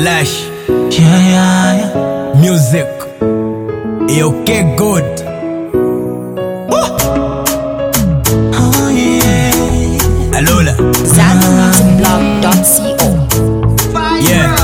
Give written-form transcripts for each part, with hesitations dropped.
Alash. Yeah. Music. Okay, good. Oh yeah. Alola. ZanMusicBlog.co. Yeah.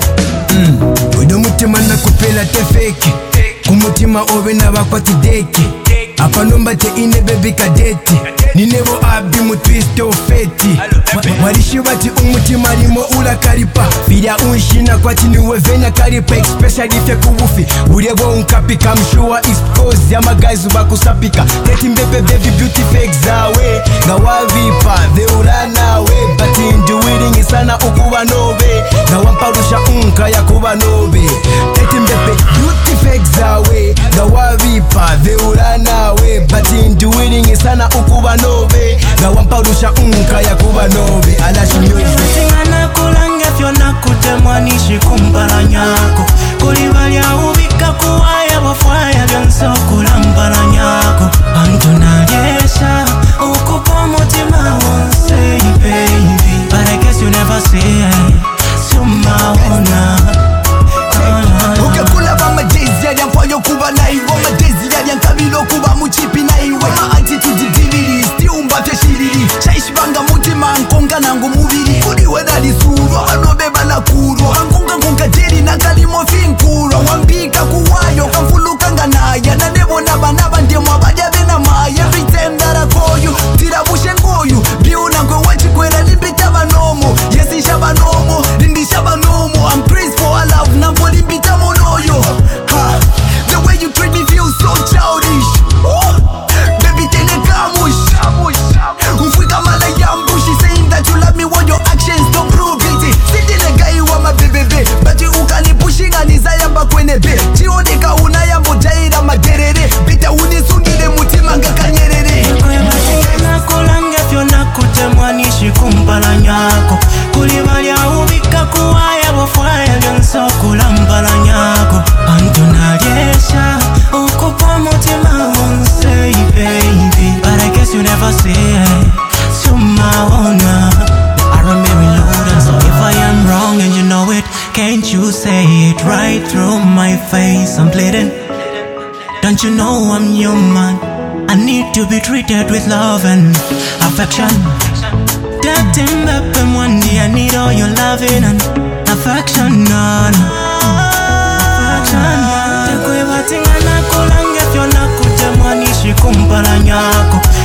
Udumutima nakupela tefeki. Kumutima owe na wakwati deki. Apa numba te ine baby kadeti. Ninebo abi mu twist ofeti. Warishi bati umutima limo ula karipa. Vila unshina kwa niwe venya karipa. Especially fe kubufi. Urebo unkapika mshua East Coast. Yama guys ubakusapika. Teti mbebe baby beauty fake zawe. Gawavipa the urana we. Bati induwiringi sana ukuwa nobe. Gawamparusha unka ya kuwa nobe. Teti mbebe beauty fake zawe. Gawavipa the urana we. Bati induwiringi sana ukuwa nobe. Gawamparusha unka ya kuwa nobe. Alash music. Tingana kulange fyona kutemwa nishikumbala nyako. Kulibalya ubika kuwaya wafwaya vyanso kulambala nyako. Antuna lyesha ukupa mutima wonse baby. But I guess you never say sumaona. Ukekula bama days ya mfanyo kuba na iwo ma days ya nkabilo kuba muchipi na iwe ma attitude divili stiumba fyashiriri shaishibanga mutima nkonga nangu mubiri kuliwe dalisuro anobeba na kuro ankunga jeri na kalimo finkuro wambika kuwayo kamfuluka nganaya na nebona banaba ndemo abajabe na maya every time that I call you tirabushe ngoyu biuna ngwe wachikwela limbita banomo yesi shabanomo lindisha banomo I'm praised for our love nambo limbita monoyo ha the way you treat me feels so childish baby tene kamush Mfika mala yambu she saying that you love me when your actions don't prove it Sitile gai wa mabebebe Bati ukani pushinga nizayamba kwene be Chioneka unayambo jaira magerere Bita unisungile mutima nga kanyerere Tingana kulange fyona kutemwa nishikumbala nyako. Kulibalya ubika kuwaya wafwaya vyanso kulambala nyako. Antuna lyesha ukupa mutima wonse baby. But I guess you never say sumaona. I don't marry loaded, so if I am wrong and you know it, can't you say it right through my face? I'm bleeding. Don't you know I'm human? I need to be treated with love and affection. That thing happen one day, I need all your loving and affection. Tekwe batingana kulange fyona kutemwa nishikumbala nyako.